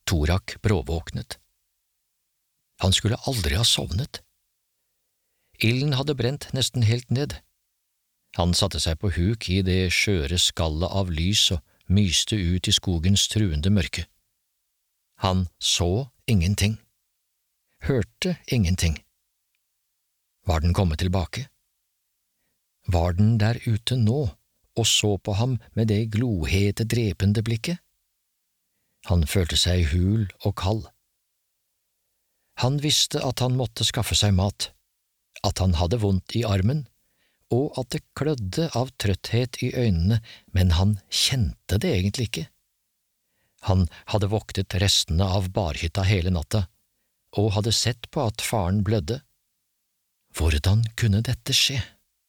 Torak bråvåknet. Han skulle aldri ha sovnet. Ilden hadde brent nesten helt ned. Han satte seg på huk i det skjøre skallet av lys og myste ut i skogens truende mørke. Han så ingenting, hørte ingenting. Var den kommet tilbake? Var den der ute nå og så på ham med det glohete, drepende blikket? Han følte seg hul og kald. Han visste at han måtte skaffe seg mat, at han hadde vondt i armen, og at det klødde av trøtthet i øynene, men han kjente det egentlig ikke. Han hadde voktet restene av barhytta hele natta, og hadde sett på at faren blødde. Hvordan kunne dette skje?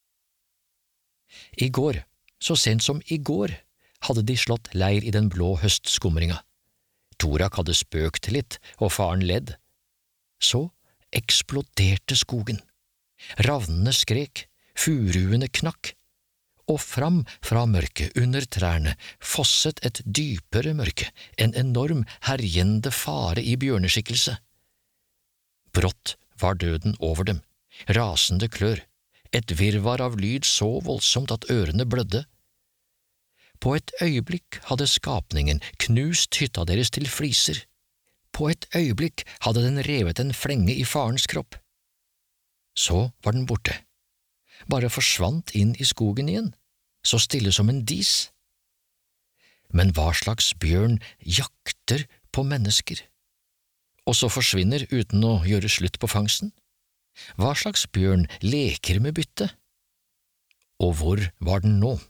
I går, så sent som i går, hadde de slått leir i den blå høstskumringa. Torak hadde spøkt litt, og faren ledd. Så eksploderte skogen. Ravnene skrek, furuene knakk, og fram fra mørket under trærne fosset et dypere mørke, en enorm, herjende fare i bjørneskikkelse. Brått var døden over dem, rasende klør, et virvar av lyd så voldsomt at ørene blødde. På et øyeblikk hadde skapningen knust hytta deres til fliser. På et øyeblikk hadde den revet en flenge i farens kropp. Så var den borte, bare forsvant inn i skogen igjen, så stille som en dis. Men hva slags bjørn jakter på mennesker, og så forsvinner uten å gjøre slutt på fangsten? Hva slags bjørn leker med bytte? Og hvor var den nå?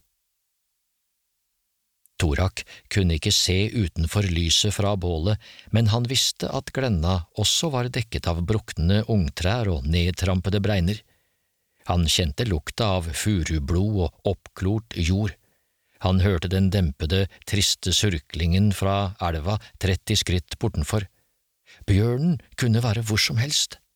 Torak kunne ikke se utenfor lyset fra bålet, men han visste at Glenna også var dekket av brukne ungtrær og nedtrampede bregner. Han kjente lukta av furublod og oppklort jord. Han hørte den dempede, triste surklingen fra elva 30 skritt bortenfor. Bjørnen kunne være hvor som helst.